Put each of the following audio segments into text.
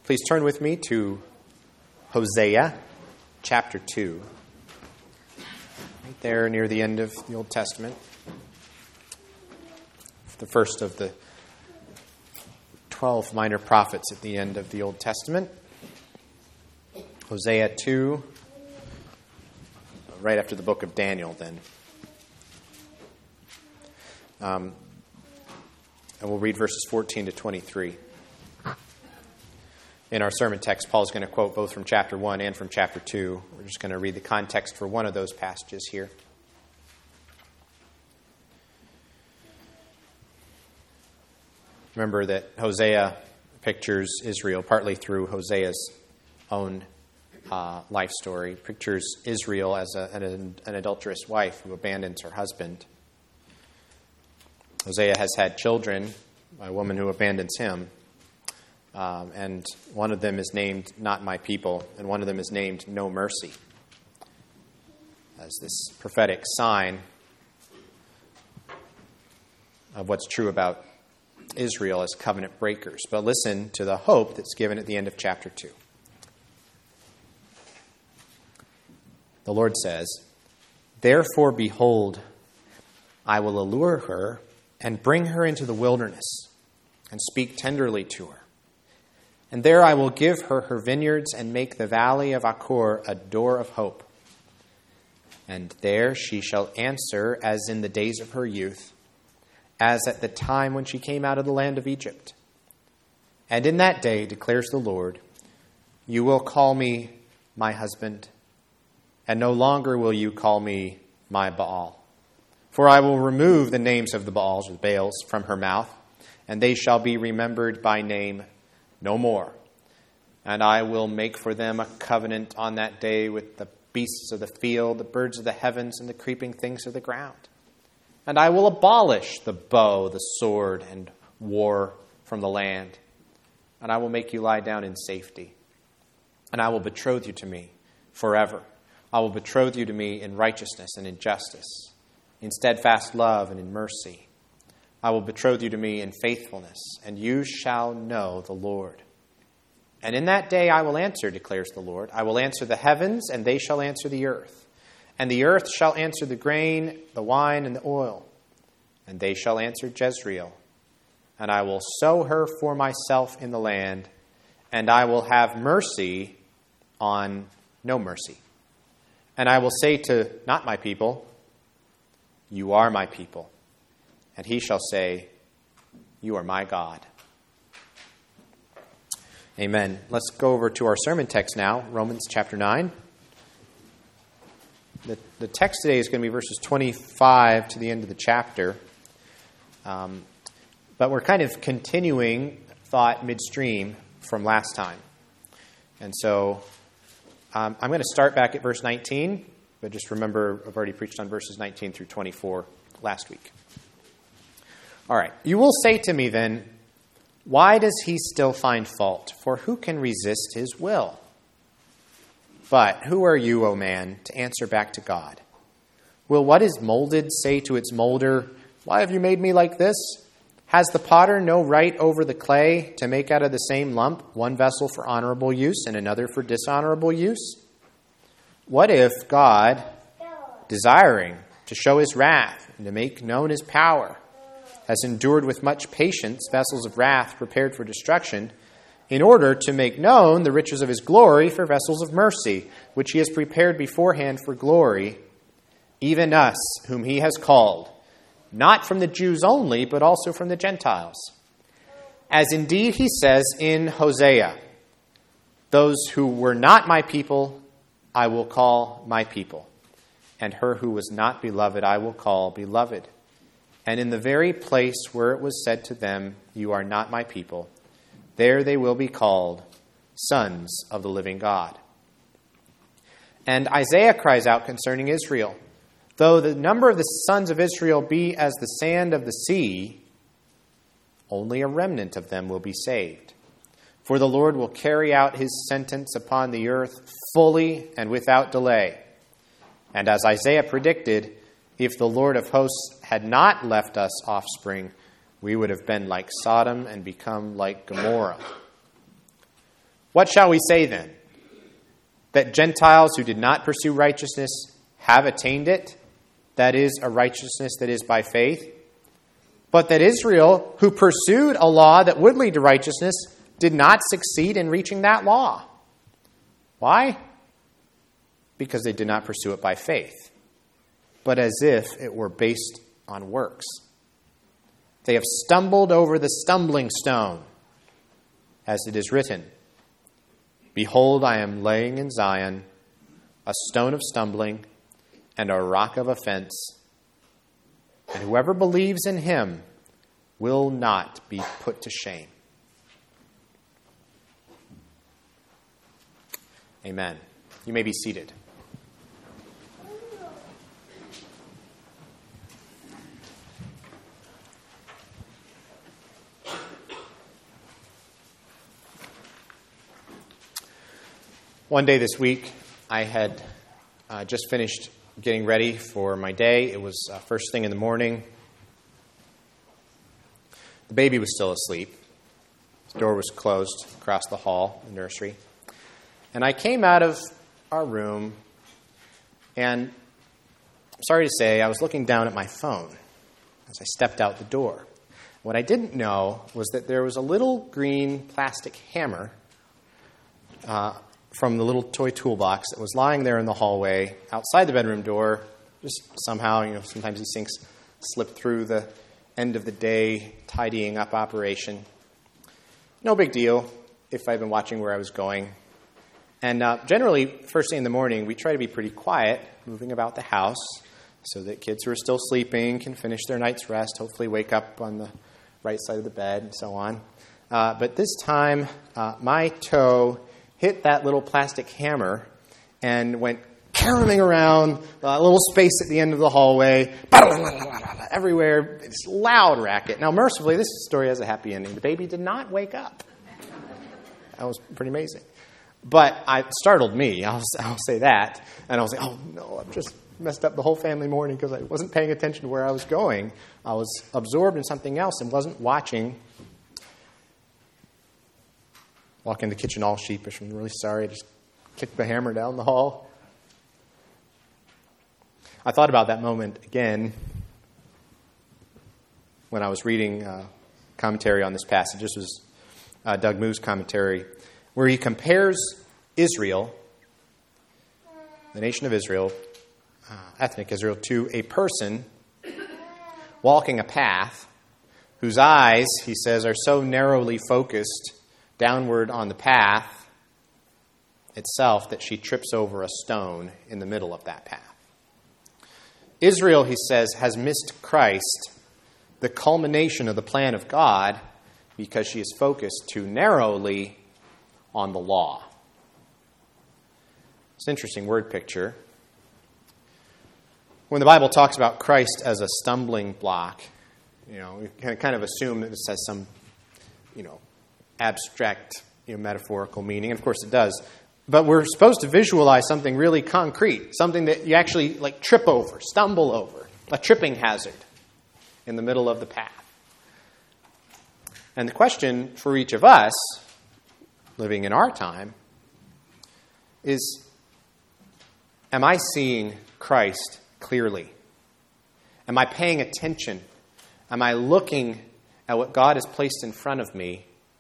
Please turn with me to Hosea chapter 2, right there near the end of the Old Testament. The first of the 12 minor prophets at the end of the Old Testament. Hosea 2, right after the book of Daniel then. And we'll read verses 14 to 23. In our sermon text, Paul's going to quote both from chapter 1 and from chapter 2. We're just going to read the context for one of those passages here. Remember that Hosea pictures Israel partly through Hosea's own life story. Pictures Israel as an adulterous wife who abandons her husband. Hosea has had children by a woman who abandons him. And one of them is named Not My People, and one of them is named No Mercy, as this prophetic sign of what's true about Israel as covenant breakers. But listen to the hope that's given at the end of chapter 2. The Lord says, "Therefore, behold, I will allure her and bring her into the wilderness and speak tenderly to her. And there I will give her vineyards and make the valley of Achor a door of hope. And there she shall answer as in the days of her youth, as at the time when she came out of the land of Egypt. And in that day, declares the Lord, you will call me my husband, and no longer will you call me my Baal. For I will remove the names of the Baals, or the Baals, from her mouth, and they shall be remembered by name no more. And I will make for them a covenant on that day with the beasts of the field, the birds of the heavens, and the creeping things of the ground. And I will abolish the bow, the sword, and war from the land. And I will make you lie down in safety. And I will betroth you to me forever. I will betroth you to me in righteousness and in justice, in steadfast love and in mercy. I will betroth you to me in faithfulness, and you shall know the Lord. And in that day I will answer, declares the Lord. I will answer the heavens, and they shall answer the earth. And the earth shall answer the grain, the wine, and the oil. And they shall answer Jezreel. And I will sow her for myself in the land, and I will have mercy on no mercy. And I will say to not my people, you are my people. And he shall say, you are my God. Amen. Let's go over to our sermon text now, Romans chapter 9. The text today is going to be verses 25 to the end of the chapter. But we're kind of continuing thought midstream from last time. And so I'm going to start back at verse 19. But just remember, I've already preached on verses 19 through 24 last week. All right. You will say to me then, why does he still find fault? For who can resist his will? But who are you, O man, to answer back to God? Will what is molded say to its molder, why have you made me like this? Has the potter no right over the clay to make out of the same lump one vessel for honorable use and another for dishonorable use? What if God, desiring to show his wrath and to make known his power, has endured with much patience vessels of wrath prepared for destruction, in order to make known the riches of his glory for vessels of mercy, which he has prepared beforehand for glory, even us, whom he has called, not from the Jews only, but also from the Gentiles. As indeed he says in Hosea, those who were not my people, I will call my people, and her who was not beloved, I will call beloved. And in the very place where it was said to them, you are not my people, there they will be called sons of the living God. And Isaiah cries out concerning Israel, though the number of the sons of Israel be as the sand of the sea, only a remnant of them will be saved. For the Lord will carry out his sentence upon the earth fully and without delay. And as Isaiah predicted, if the Lord of hosts had not left us offspring, we would have been like Sodom and become like Gomorrah. What shall we say then? That Gentiles who did not pursue righteousness have attained it? That is, a righteousness that is by faith. But that Israel, who pursued a law that would lead to righteousness, did not succeed in reaching that law. Why? Because they did not pursue it by faith, but as if it were based on works. They have stumbled over the stumbling stone, as it is written, Behold, I am laying in Zion a stone of stumbling and a rock of offense, and whoever believes in him will not be put to shame. Amen. You may be seated. One day this week, I had just finished getting ready for my day. It was first thing in the morning. The baby was still asleep. The door was closed across the hall, the nursery. And I came out of our room, and I'm sorry to say, I was looking down at my phone as I stepped out the door. What I didn't know was that there was a little green plastic hammer from the little toy toolbox that was lying there in the hallway outside the bedroom door. Just somehow, sometimes these things slip through the end of the day tidying up operation. No big deal if I'd been watching where I was going. And generally, first thing in the morning, we try to be pretty quiet, moving about the house so that kids who are still sleeping can finish their night's rest, hopefully wake up on the right side of the bed and so on. But this time, my toe hit that little plastic hammer and went caroling around a little space at the end of the hallway, everywhere. It's loud racket. Now, mercifully, this story has a happy ending. The baby did not wake up. That was pretty amazing. But it startled me, I'll say that. And I was like, oh, no, I've just messed up the whole family morning because I wasn't paying attention to where I was going. I was absorbed in something else and wasn't watching. Walk in the kitchen all sheepish. I'm really sorry. I just kicked the hammer down the hall. I thought about that moment again when I was reading commentary on this passage. This was Doug Moo's commentary, where he compares Israel, the nation of Israel, ethnic Israel, to a person walking a path whose eyes, he says, are so narrowly focused downward on the path itself that she trips over a stone in the middle of that path. Israel, he says, has missed Christ, the culmination of the plan of God, because she is focused too narrowly on the law. It's an interesting word picture. When the Bible talks about Christ as a stumbling block, we can kind of assume that this has some, abstract, metaphorical meaning. And of course it does. But we're supposed to visualize something really concrete, something that you actually trip over, stumble over, a tripping hazard in the middle of the path. And the question for each of us, living in our time, is, am I seeing Christ clearly? Am I paying attention? Am I looking at what God has placed in front of me?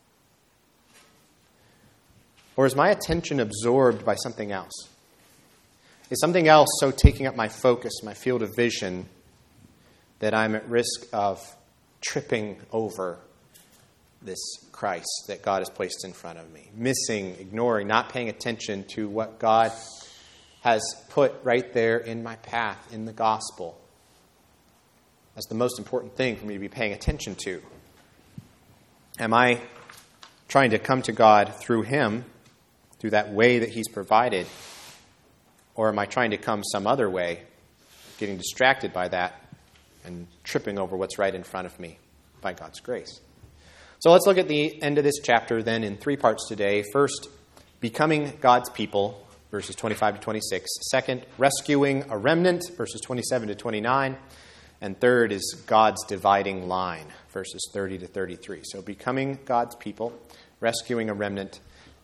Or is my attention absorbed by something else? Is something else so taking up my focus, my field of vision, that I'm at risk of tripping over this Christ that God has placed in front of me? Missing, ignoring, not paying attention to what God has put right there in my path, in the gospel. That's the most important thing for me to be paying attention to. Am I trying to come to God through Him, through that way that He's provided? Or am I trying to come some other way, getting distracted by that and tripping over what's right in front of me by God's grace? So let's look at the end of this chapter then in three parts today. First, becoming God's people, verses 25 to 26. Second, rescuing a remnant, verses 27 to 29. And third is God's dividing line, verses 30 to 33. So becoming God's people, rescuing a remnant,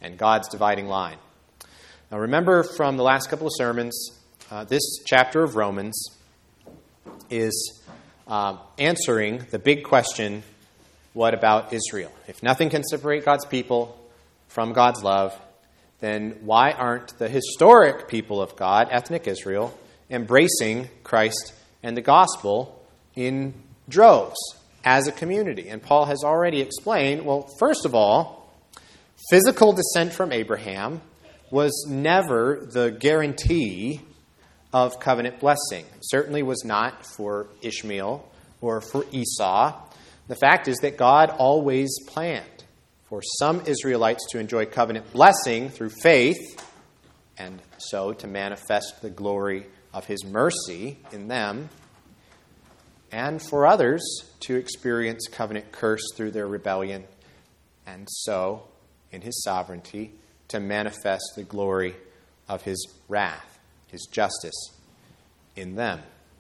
and God's dividing line. Now remember from the last couple of sermons, this chapter of Romans is answering the big question, what about Israel? If nothing can separate God's people from God's love, then why aren't the historic people of God, ethnic Israel, embracing Christ and the gospel in droves as a community? And Paul has already explained, well, first of all, physical descent from Abraham was never the guarantee of covenant blessing. It certainly was not for Ishmael or for Esau. The fact is that God always planned for some Israelites to enjoy covenant blessing through faith, and so to manifest the glory of his mercy in them, and for others to experience covenant curse through their rebellion, and so, in his sovereignty, to manifest the glory of his wrath, his justice in them.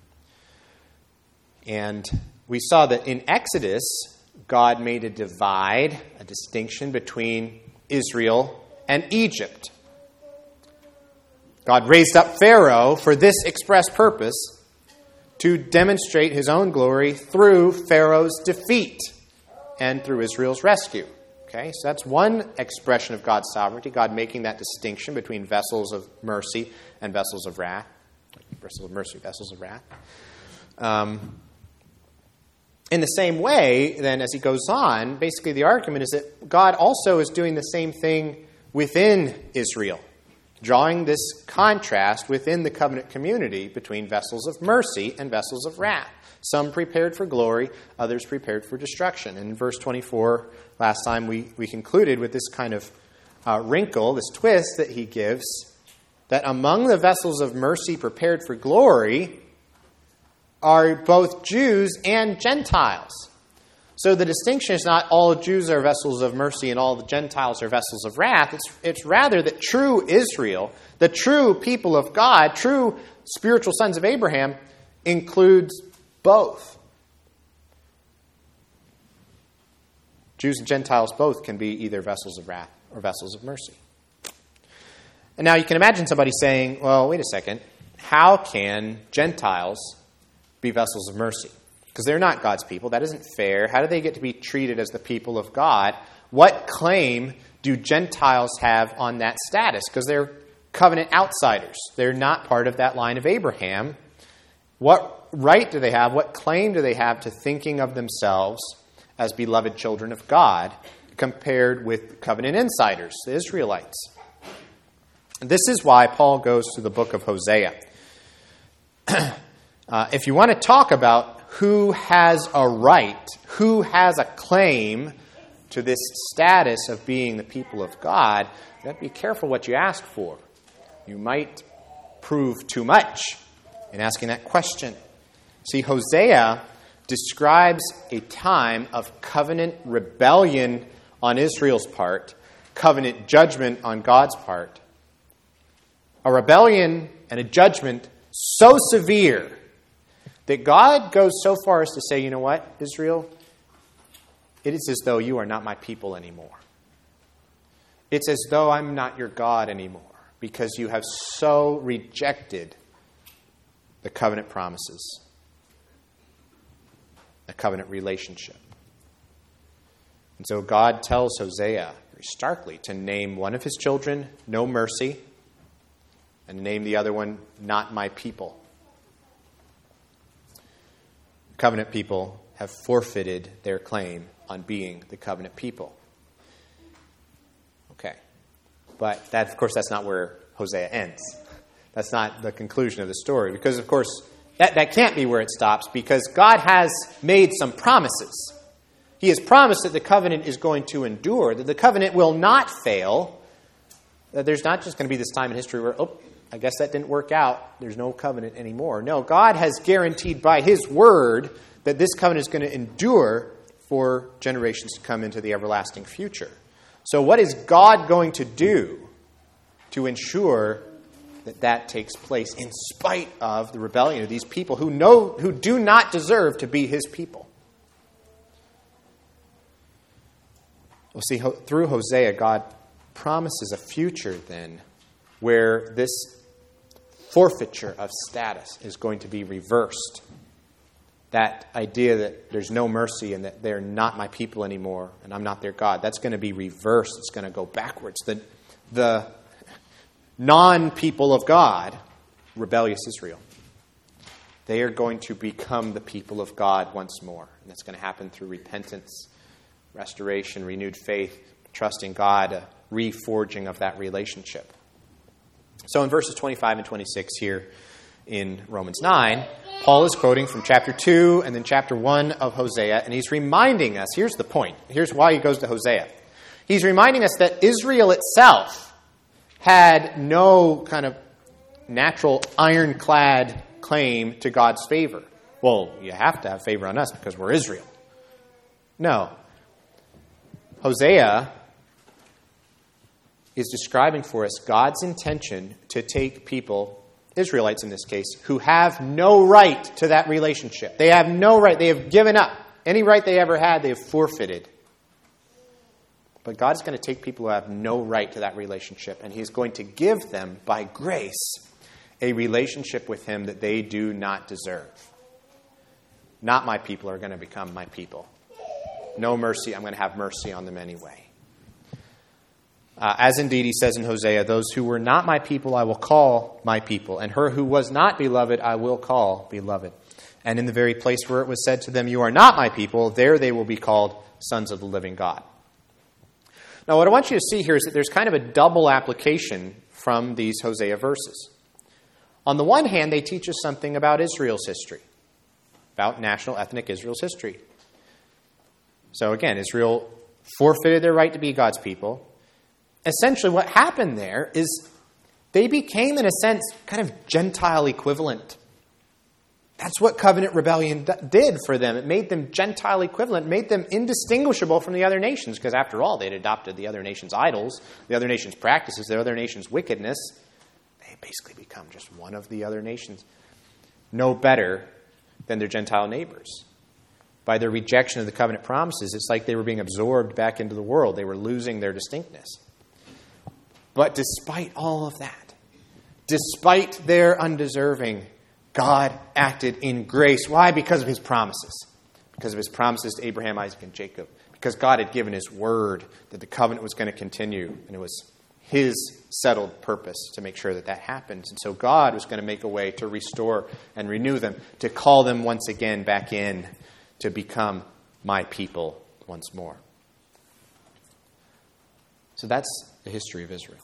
And we saw that in Exodus, God made a divide, a distinction between Israel and Egypt. God raised up Pharaoh for this express purpose, to demonstrate his own glory through Pharaoh's defeat and through Israel's rescue. Okay, so that's one expression of God's sovereignty, God making that distinction between vessels of mercy and vessels of wrath. Vessels of mercy, vessels of wrath. In the same way, then, as he goes on, basically the argument is that God also is doing the same thing within Israel, drawing this contrast within the covenant community between vessels of mercy and vessels of wrath. Some prepared for glory, others prepared for destruction. And in verse 24, last time we concluded with this kind of wrinkle, this twist that he gives, that among the vessels of mercy prepared for glory are both Jews and Gentiles. So the distinction is not all Jews are vessels of mercy and all the Gentiles are vessels of wrath. It's rather that true Israel, the true people of God, true spiritual sons of Abraham, includes both. Jews and Gentiles both can be either vessels of wrath or vessels of mercy. And now you can imagine somebody saying, well, wait a second, how can Gentiles be vessels of mercy? Because they're not God's people. That isn't fair. How do they get to be treated as the people of God? What claim do Gentiles have on that status? Because they're covenant outsiders. They're not part of that line of Abraham. What right do they have? What claim do they have to thinking of themselves as beloved children of God compared with covenant insiders, the Israelites? And this is why Paul goes to the book of Hosea. If you want to talk about who has a right, who has a claim to this status of being the people of God, you have to be careful what you ask for. You might prove too much in asking that question. See, Hosea describes a time of covenant rebellion on Israel's part, covenant judgment on God's part. A rebellion and a judgment so severe that God goes so far as to say, you know what, Israel? It is as though you are not my people anymore. It's as though I'm not your God anymore because you have so rejected the covenant promises, the covenant relationship. And so God tells Hosea very starkly to name one of his children, no mercy, and name the other one, not my people. Covenant people have forfeited their claim on being the covenant people. Okay. But that, of course, that's not where Hosea ends. That's not the conclusion of the story. Because, of course, that can't be where it stops because God has made some promises. He has promised that the covenant is going to endure, that the covenant will not fail, that there's not just going to be this time in history where, I guess that didn't work out. There's no covenant anymore. No, God has guaranteed by his word that this covenant is going to endure for generations to come into the everlasting future. So what is God going to do to ensure that that takes place in spite of the rebellion of these people who do not deserve to be his people? Well, see, through Hosea, God promises a future then where this forfeiture of status is going to be reversed. That idea that there's no mercy and that they're not my people anymore and I'm not their God, that's going to be reversed. It's going to go backwards. The non-people of God, rebellious Israel, they are going to become the people of God once more. And that's going to happen through repentance, restoration, renewed faith, trusting God, a reforging of that relationship. So in verses 25 and 26 here in Romans 9, Paul is quoting from chapter 2 and then chapter 1 of Hosea, and he's reminding us, here's the point, here's why he goes to Hosea. He's reminding us that Israel itself had no kind of natural ironclad claim to God's favor. Well, you have to have favor on us because we're Israel. No. Hosea is describing for us God's intention to take people, Israelites in this case, who have no right to that relationship. They have no right. They have given up. Any right they ever had, they have forfeited. But God is going to take people who have no right to that relationship, and He is going to give them, by grace, a relationship with Him that they do not deserve. Not my people are going to become my people. No mercy. I'm going to have mercy on them anyway. As indeed he says in Hosea, those who were not my people I will call my people, and her who was not beloved I will call beloved. And in the very place where it was said to them, you are not my people, there they will be called sons of the living God. Now what I want you to see here is that there's kind of a double application from these Hosea verses. On the one hand, they teach us something about Israel's history, about national ethnic Israel's history. So again, Israel forfeited their right to be God's people. Essentially what happened there is they became, in a sense, kind of Gentile equivalent. That's what covenant rebellion did for them. It made them Gentile equivalent, made them indistinguishable from the other nations, because after all, they'd adopted the other nations' idols, the other nations' practices, the other nations' wickedness. They basically become just one of the other nations, no better than their Gentile neighbors. By their rejection of the covenant promises, it's like they were being absorbed back into the world. They were losing their distinctness. But despite all of that, despite their undeserving, God acted in grace. Why? Because of His promises. Because of His promises to Abraham, Isaac, and Jacob. Because God had given His word that the covenant was going to continue. And it was His settled purpose to make sure that that happens. And so God was going to make a way to restore and renew them, to call them once again back in, to become my people once more. So that's the history of Israel.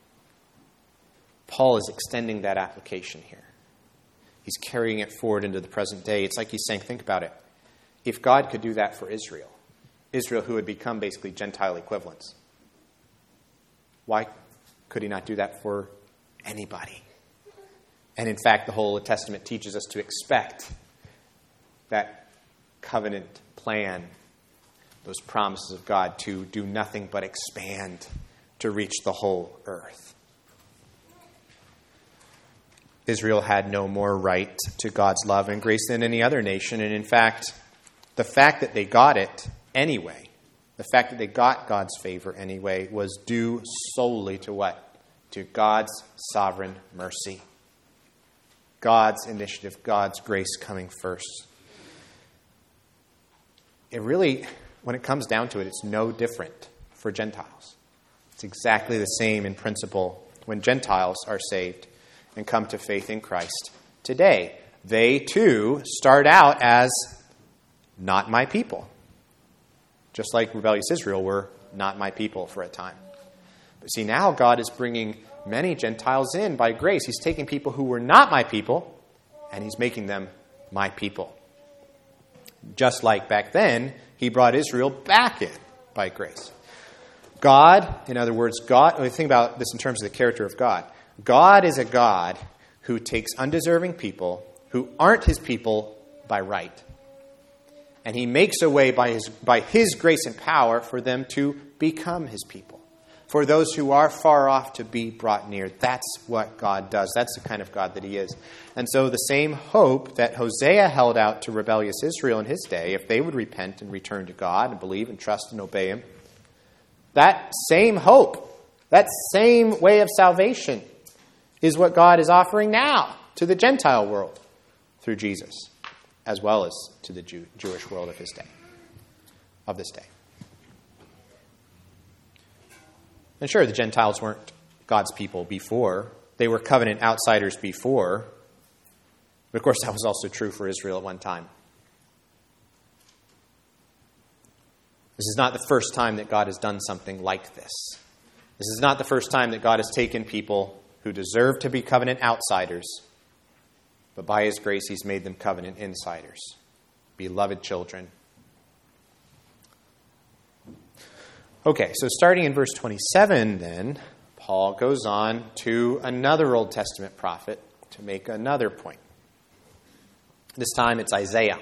Paul is extending that application here. He's carrying it forward into the present day. It's like he's saying, think about it. If God could do that for Israel, Israel who had become basically Gentile equivalents, why could He not do that for anybody? And in fact, the whole Old Testament teaches us to expect that covenant plan, those promises of God, to do nothing but expand to reach the whole earth. Israel had no more right to God's love and grace than any other nation. And in fact, the fact that they got it anyway, the fact that they got God's favor anyway, was due solely to what? To God's sovereign mercy. God's initiative, God's grace coming first. It really, when it comes down to it, it's no different for Gentiles. It's exactly the same in principle when Gentiles are saved and come to faith in Christ today. They, too, start out as not my people. Just like rebellious Israel were not my people for a time. But see, now God is bringing many Gentiles in by grace. He's taking people who were not my people, and He's making them my people. Just like back then, He brought Israel back in by grace. God, in other words, God, when we think about this in terms of the character of God, God is a God who takes undeserving people who aren't His people by right. And He makes a way by His grace and power for them to become His people. For those who are far off to be brought near. That's what God does. That's the kind of God that He is. And so the same hope that Hosea held out to rebellious Israel in his day, if they would repent and return to God and believe and trust and obey Him, that same hope That same way of salvation is what God is offering now to the Gentile world through Jesus, as well as to the Jewish world of this day. And sure, the Gentiles weren't God's people before. They were covenant outsiders before. But of course, that was also true for Israel at one time. This is not the first time that God has done something like this. This is not the first time that God has taken people who deserve to be covenant outsiders, but by His grace, He's made them covenant insiders, beloved children. Okay, so starting in verse 27 then, Paul goes on to another Old Testament prophet to make another point. This time it's Isaiah.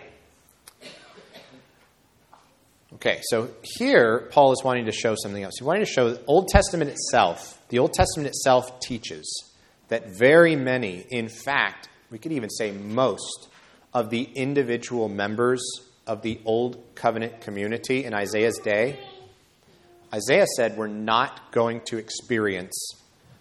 Okay, so here Paul is wanting to show something else. He's wanting to show that the Old Testament itself teaches that very many, in fact, we could even say most, of the individual members of the Old Covenant community in Isaiah's day, Isaiah said we're not going to experience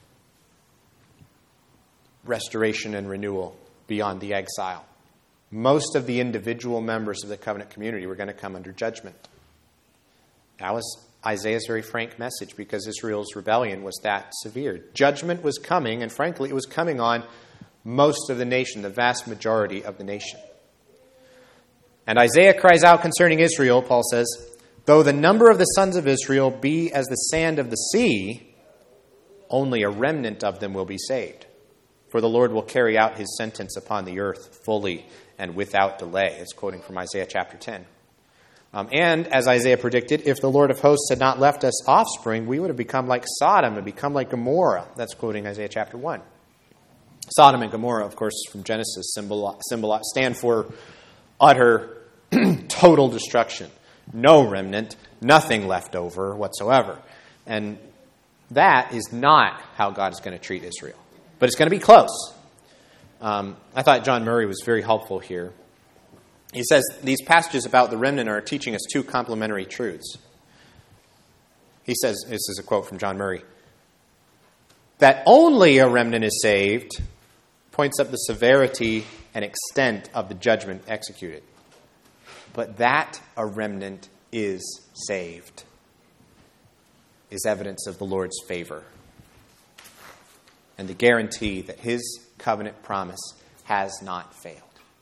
restoration and renewal beyond the exile. Most of the individual members of the covenant community were going to come under judgment. That was Isaiah's very frank message because Israel's rebellion was that severe. Judgment was coming, and frankly, it was coming on most of the nation, the vast majority of the nation. And Isaiah cries out concerning Israel, Paul says, though the number of the sons of Israel be as the sand of the sea, only a remnant of them will be saved. For the Lord will carry out His sentence upon the earth fully and without delay. It's quoting from Isaiah chapter 10. And as Isaiah predicted, if the Lord of hosts had not left us offspring, we would have become like Sodom and become like Gomorrah. That's quoting Isaiah chapter 1. Sodom and Gomorrah, of course, from Genesis, stand for utter, total destruction. No remnant, nothing left over whatsoever. And that is not how God is going to treat Israel. But it's going to be close. I thought John Murray was very helpful here. He says these passages about the remnant are teaching us two complementary truths. He says, this is a quote from John Murray, that only a remnant is saved points up the severity and extent of the judgment executed. But that a remnant is saved is evidence of the Lord's favor and the guarantee that His covenant promise has not failed.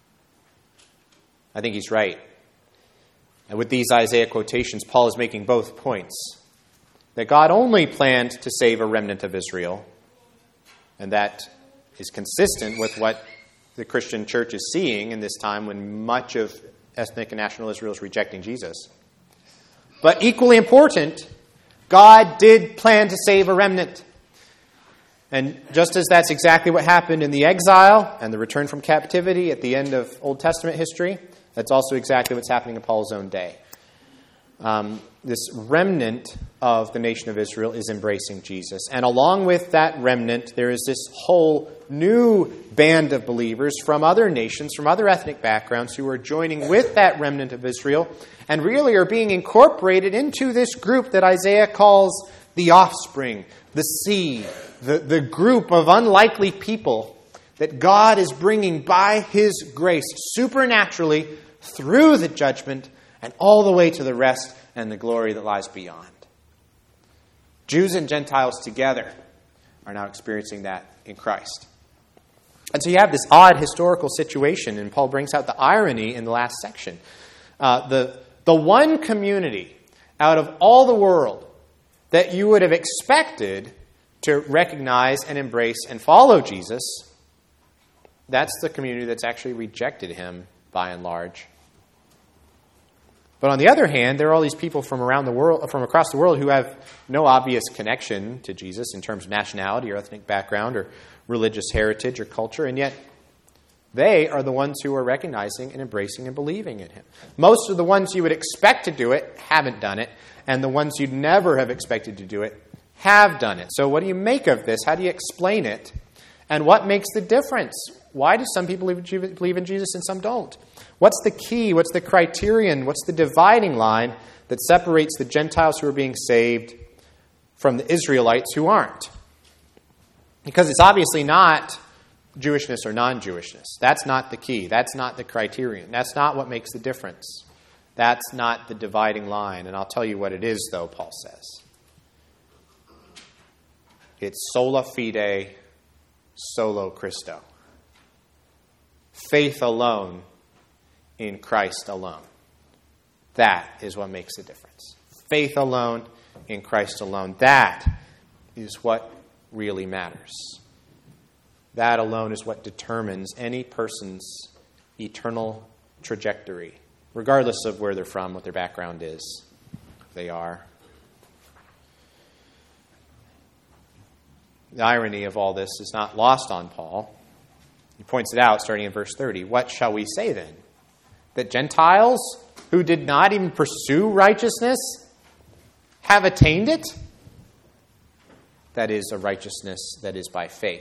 I think he's right. And with these Isaiah quotations, Paul is making both points. That God only planned to save a remnant of Israel, and that is consistent with what the Christian church is seeing in this time when much of ethnic and national Israel is rejecting Jesus. But equally important, God did plan to save a remnant. And just as that's exactly what happened in the exile and the return from captivity at the end of Old Testament history, that's also exactly what's happening in Paul's own day. This remnant of the nation of Israel is embracing Jesus. And along with that remnant, there is this whole new band of believers from other nations, from other ethnic backgrounds, who are joining with that remnant of Israel and really are being incorporated into this group that Isaiah calls the offspring, the seed, the group of unlikely people that God is bringing by His grace supernaturally through the judgment and all the way to the rest and the glory that lies beyond. Jews and Gentiles together are now experiencing that in Christ. And so you have this odd historical situation, and Paul brings out the irony in the last section. The one community out of all the world that you would have expected to recognize and embrace and follow Jesus, that's the community that's actually rejected Him by and large. But on the other hand, there are all these people from around the world, from across the world, who have no obvious connection to Jesus in terms of nationality or ethnic background or religious heritage or culture, and yet they are the ones who are recognizing and embracing and believing in Him. Most of the ones you would expect to do it haven't done it, and the ones you'd never have expected to do it have done it. So what do you make of this? How do you explain it? And what makes the difference? Why do some people believe in Jesus and some don't? What's the key? What's the criterion? What's the dividing line that separates the Gentiles who are being saved from the Israelites who aren't. Because it's obviously not Jewishness or non-Jewishness. That's not the key. That's not the criterion. That's not what makes the difference. That's not the dividing line. And I'll tell you what it is, though, Paul says. It's sola fide, solo Christo. Faith alone in Christ alone. That is what makes the difference. Faith alone in Christ alone. That is what really matters. That alone is what determines any person's eternal trajectory, regardless of where they're from, what their background is, who they are. The irony of all this is not lost on Paul. He points it out starting in verse 30. What shall we say then? That Gentiles who did not even pursue righteousness have attained it? That is a righteousness that is by faith.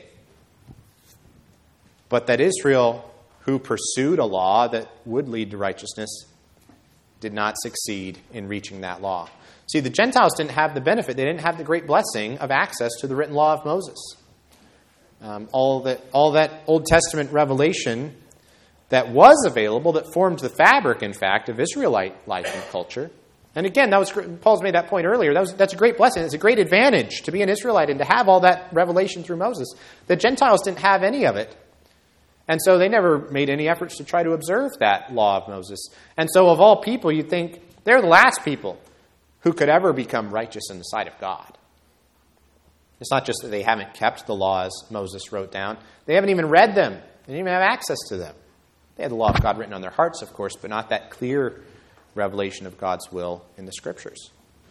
But that Israel, who pursued a law that would lead to righteousness, did not succeed in reaching that law. See, the Gentiles didn't have the benefit. They didn't have the great blessing of access to the written law of Moses. All that Old Testament revelation that was available, that formed the fabric, in fact, of Israelite life and culture. And again, Paul's made that point earlier. That's a great blessing. It's a great advantage to be an Israelite and to have all that revelation through Moses. The Gentiles didn't have any of it. And so they never made any efforts to try to observe that law of Moses. And so of all people, you'd think they're the last people who could ever become righteous in the sight of God. It's not just that they haven't kept the laws Moses wrote down. They haven't even read them. They didn't even have access to them. They had the law of God written on their hearts, of course, but not that clear revelation of God's will in the Scriptures.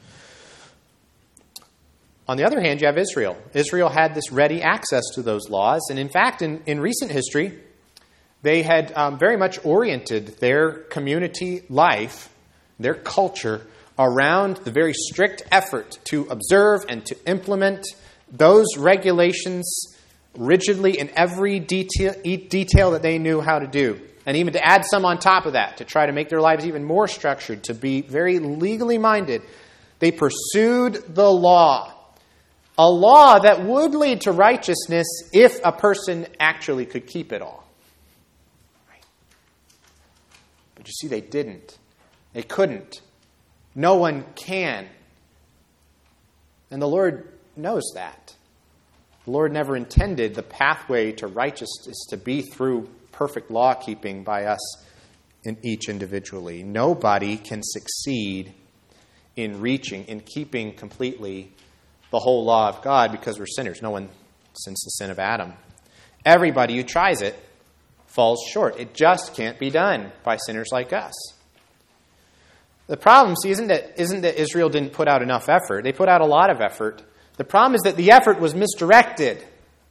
On the other hand, you have Israel. Israel had this ready access to those laws. And in fact, in recent history, they had very much oriented their community life, their culture, around the very strict effort to observe and to implement those regulations rigidly in every detail that they knew how to do. And even to add some on top of that, to try to make their lives even more structured, to be very legally minded. They pursued the law. A law that would lead to righteousness if a person actually could keep it all. Right? But you see, they didn't. They couldn't. No one can. And the Lord knows that. The Lord never intended the pathway to righteousness to be through perfect law keeping by us in each individually. Nobody can succeed in keeping completely the whole law of God because we're sinners. No one since the sin of Adam. Everybody who tries it falls short. It just can't be done by sinners like us. The problem, see, isn't that Israel didn't put out enough effort. They put out a lot of effort. The problem is that the effort was misdirected.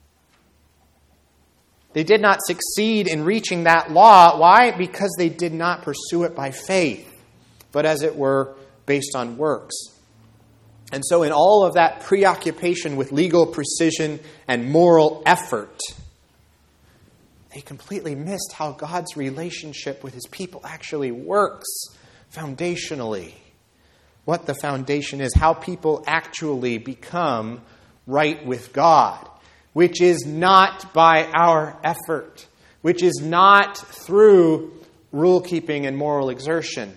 They did not succeed in reaching that law. Why? Because they did not pursue it by faith, but as it were, based on works. And so in all of that preoccupation with legal precision and moral effort, they completely missed how God's relationship with His people actually works foundationally. What the foundation is, how people actually become right with God, which is not by our effort, which is not through rule-keeping and moral exertion.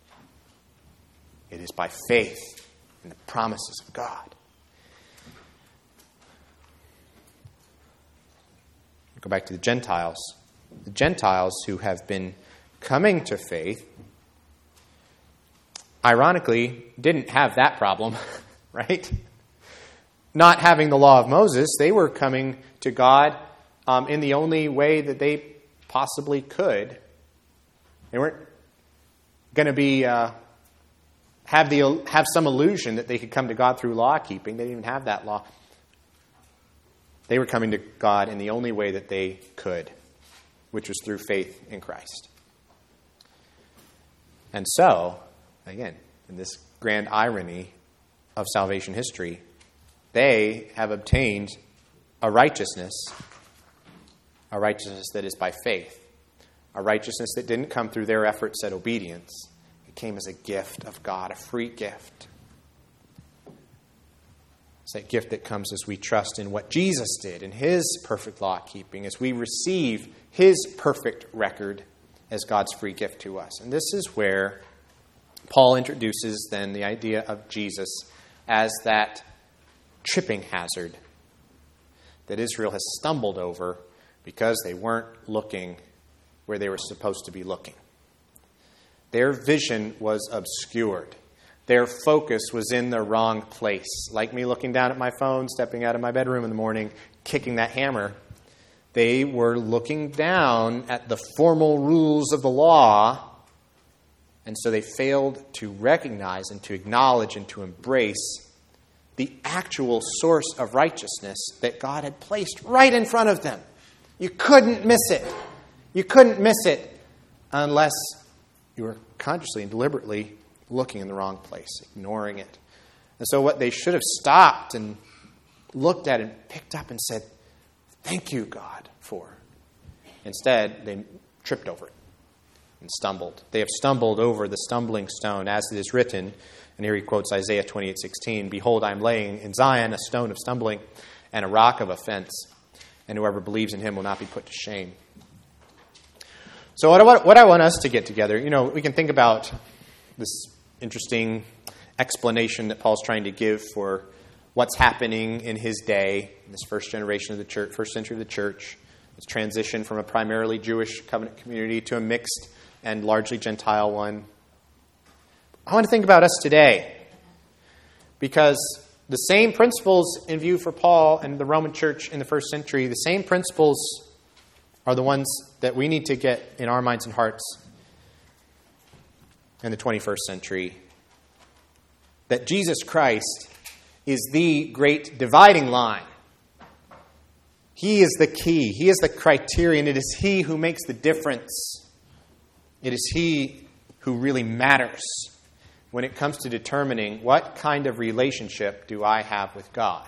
It is by faith in the promises of God. Go back to the Gentiles. The Gentiles who have been coming to faith, ironically, didn't have that problem, right? Not having the law of Moses, they were coming to God in the only way that they possibly could. They weren't going to be have some illusion that they could come to God through law keeping. They didn't even have that law. They were coming to God in the only way that they could, which was through faith in Christ. And so, again, in this grand irony of salvation history, they have obtained a righteousness that is by faith, a righteousness that didn't come through their efforts at obedience. It came as a gift of God, a free gift. It's that gift that comes as we trust in what Jesus did, in his perfect law keeping, as we receive his perfect record as God's free gift to us. And this is where Paul introduces then the idea of Jesus as that tripping hazard that Israel has stumbled over because they weren't looking where they were supposed to be looking. Their vision was obscured. Their focus was in the wrong place. Like me looking down at my phone, stepping out of my bedroom in the morning, kicking that hammer. They were looking down at the formal rules of the law, and so they failed to recognize and to acknowledge and to embrace the actual source of righteousness that God had placed right in front of them. You couldn't miss it. You couldn't miss it unless you were consciously and deliberately looking in the wrong place, ignoring it. And so what they should have stopped and looked at and picked up and said, "Thank you, God, for." Instead, they tripped over it and stumbled. They have stumbled over the stumbling stone, as it is written. And here he quotes Isaiah 28:16, "Behold, I am laying in Zion a stone of stumbling and a rock of offense, and whoever believes in him will not be put to shame." So what I want us to get together, we can think about this interesting explanation that Paul's trying to give for what's happening in his day, in this first generation of the church, first century of the church. It's transition from a primarily Jewish covenant community to a mixed and largely Gentile one. I want to think about us today, because the same principles in view for Paul and the Roman church in the first century, the same principles are the ones that we need to get in our minds and hearts in the 21st century. That Jesus Christ is the great dividing line. He is the key. He is the criterion. It is He who makes the difference. It is He who really matters when it comes to determining what kind of relationship do I have with God.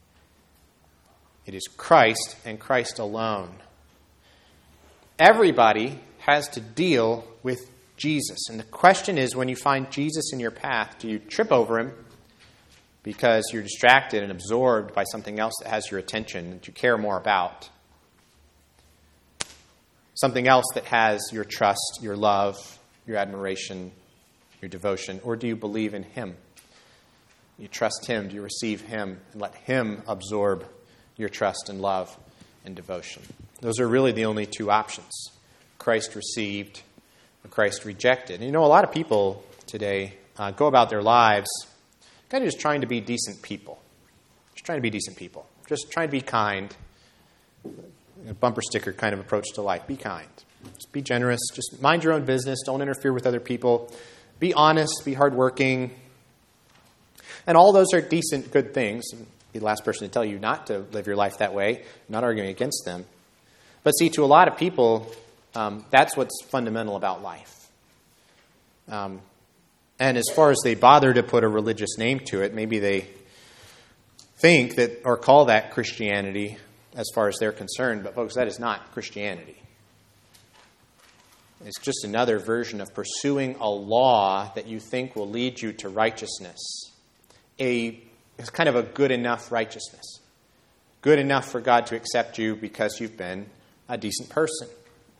It is Christ and Christ alone. Everybody has to deal with Jesus. And the question is, when you find Jesus in your path, do you trip over him because you're distracted and absorbed by something else that has your attention, that you care more about? Something else that has your trust, your love, your admiration, your devotion? Or do you believe in him? You trust him? Do you receive him and let him absorb your trust and love and devotion? Those are really the only two options. Christ received or Christ rejected. And a lot of people today go about their lives kind of just trying to be decent people. Just trying to be decent people. Just trying to be kind. A bumper sticker kind of approach to life. Be kind. Just be generous. Just mind your own business. Don't interfere with other people. Be honest. Be hardworking. And all those are decent, good things. Be the last person to tell you not to live your life that way. I'm not arguing against them. But see, to a lot of people, that's what's fundamental about life. And as far as they bother to put a religious name to it, maybe they think that or call that Christianity as far as they're concerned. But folks, that is not Christianity. It's just another version of pursuing a law that you think will lead you to righteousness. It's kind of a good enough righteousness. Good enough for God to accept you because you've been a decent person.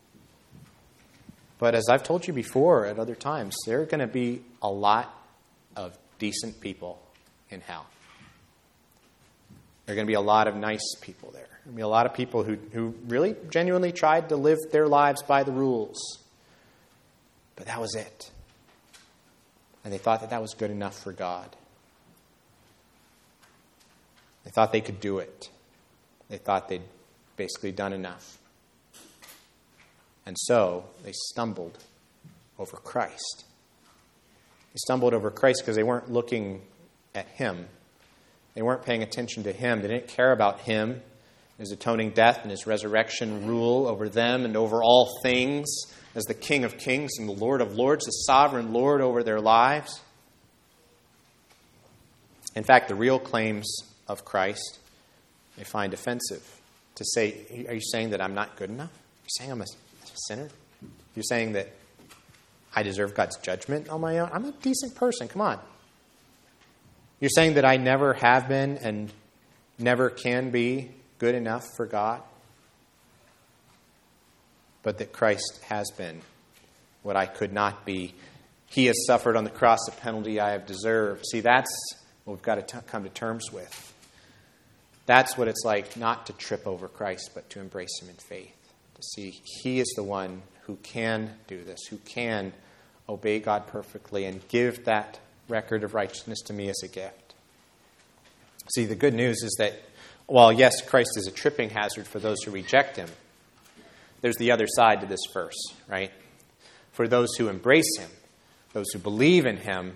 But as I've told you before at other times, there are going to be a lot of decent people in hell. There are going to be a lot of nice people there. There are going to be a lot of people who really genuinely tried to live their lives by the rules. But that was it. And they thought that was good enough for God. They thought they could do it. They thought they'd basically done enough. And so they stumbled over Christ. They stumbled over Christ because they weren't looking at him. They weren't paying attention to him. They didn't care about him, his atoning death and his resurrection rule over them and over all things as the King of Kings and the Lord of Lords, the sovereign Lord over their lives. In fact, the real claims of Christ they find offensive. To say, are you saying that I'm not good enough? Are you saying I'm a sinner? You're saying that I deserve God's judgment on my own? I'm a decent person. Come on. You're saying that I never have been and never can be good enough for God, but that Christ has been what I could not be. He has suffered on the cross the penalty I have deserved. See, that's what we've got to come to terms with. That's what it's like not to trip over Christ, but to embrace him in faith. To see he is the one who can do this, who can obey God perfectly and give that record of righteousness to me as a gift. See, the good news is that while, yes, Christ is a tripping hazard for those who reject him, there's the other side to this verse, right? For those who embrace him, those who believe in him,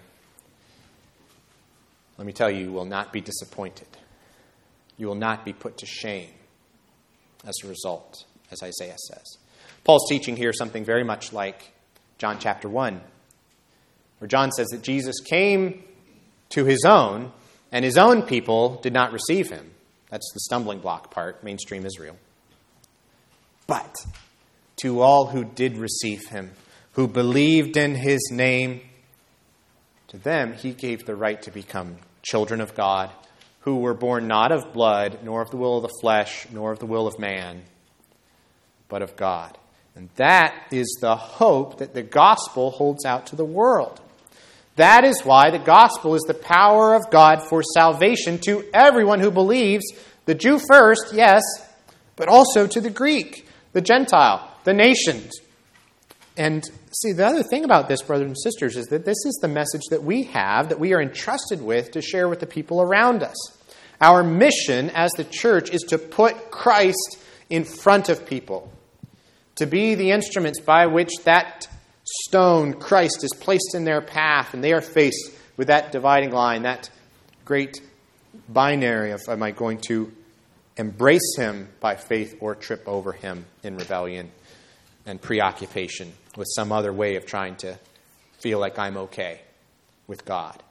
let me tell you, you will not be disappointed. You will not be put to shame as a result, as Isaiah says. Paul's teaching here something very much like John chapter 1, where John says that Jesus came to his own, and his own people did not receive him. That's the stumbling block part, mainstream Israel. But to all who did receive him, who believed in his name, to them he gave the right to become children of God, who were born not of blood, nor of the will of the flesh, nor of the will of man, but of God. And that is the hope that the gospel holds out to the world. That is why the gospel is the power of God for salvation to everyone who believes, the Jew first, yes, but also to the Greek, the Gentile, the nations. And see, the other thing about this, brothers and sisters, is that this is the message that we have, that we are entrusted with to share with the people around us. Our mission as the church is to put Christ in front of people, to be the instruments by which that stone, Christ, is placed in their path, and they are faced with that dividing line, that great binary of, am I going to embrace him by faith or trip over him in rebellion and preoccupation with some other way of trying to feel like I'm okay with God.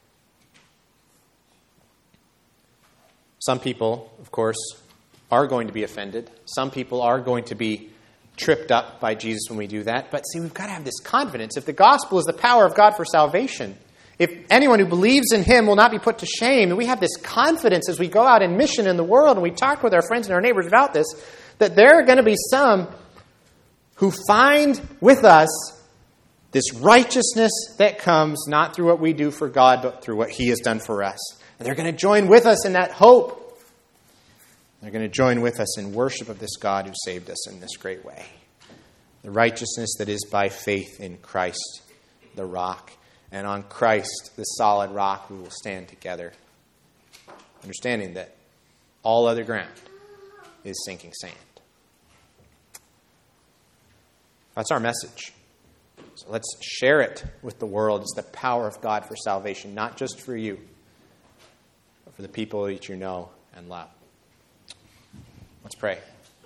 Some people, of course, are going to be offended. Some people are going to be tripped up by Jesus when we do that. But see, we've got to have this confidence. If the gospel is the power of God for salvation, if anyone who believes in him will not be put to shame, and we have this confidence as we go out in mission in the world and we talk with our friends and our neighbors about this, that there are going to be some who find with us this righteousness that comes not through what we do for God, but through what he has done for us. And they're going to join with us in that hope. They're going to join with us in worship of this God who saved us in this great way. The righteousness that is by faith in Christ, the rock. And on Christ, the solid rock, we will stand together, understanding that all other ground is sinking sand. That's our message. So let's share it with the world. It's the power of God for salvation, not just for you, but for the people that you know and love. Let's pray.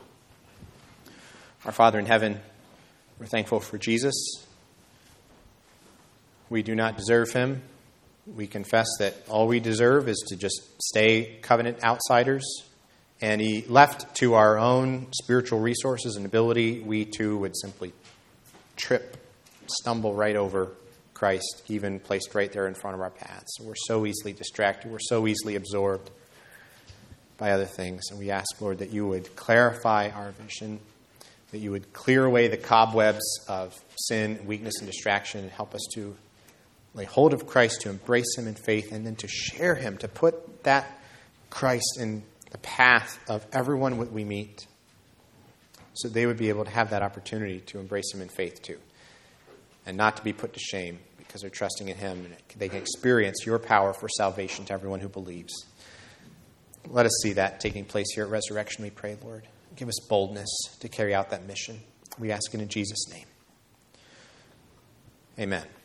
Our Father in heaven, we're thankful for Jesus. We do not deserve him. We confess that all we deserve is to just stay covenant outsiders. And he left to our own spiritual resources and ability, we too would simply trip, stumble right over Christ, even placed right there in front of our paths. We're so easily distracted. We're so easily absorbed by other things. And we ask, Lord, that you would clarify our vision, that you would clear away the cobwebs of sin, weakness, and distraction, and help us to lay hold of Christ, to embrace him in faith, and then to share him, to put that Christ in the path of everyone that we meet, so they would be able to have that opportunity to embrace him in faith too, and not to be put to shame because they're trusting in him, and they can experience your power for salvation to everyone who believes. Let us see that taking place here at Resurrection, we pray, Lord. Give us boldness to carry out that mission. We ask it in Jesus' name. Amen.